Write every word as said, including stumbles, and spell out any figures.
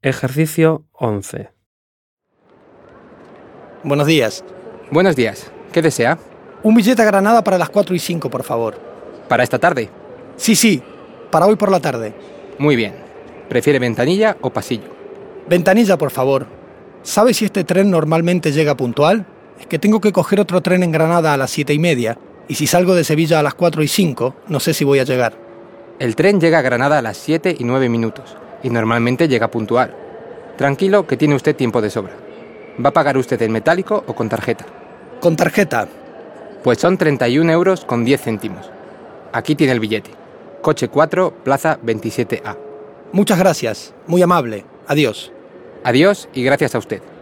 Ejercicio once. Buenos días. Buenos días. ¿Qué desea? Un billete a Granada para las cuatro y cinco, por favor. ¿Para esta tarde? Sí, sí, para hoy por la tarde. Muy bien. ¿Prefiere ventanilla o pasillo? Ventanilla, por favor. ¿Sabe si este tren normalmente llega puntual? Es que tengo que coger otro tren en Granada a las siete y media, y si salgo de Sevilla a las cuatro y cinco, no sé si voy a llegar. El tren llega a Granada a las siete y nueve minutos, y normalmente llega puntual. Tranquilo, que tiene usted tiempo de sobra. ¿Va a pagar usted en metálico o con tarjeta? Con tarjeta. Pues son treinta y un euros con diez céntimos. Aquí tiene el billete. Coche cuatro, plaza veintisiete A. Muchas gracias. Muy amable. Adiós. Adiós y gracias a usted.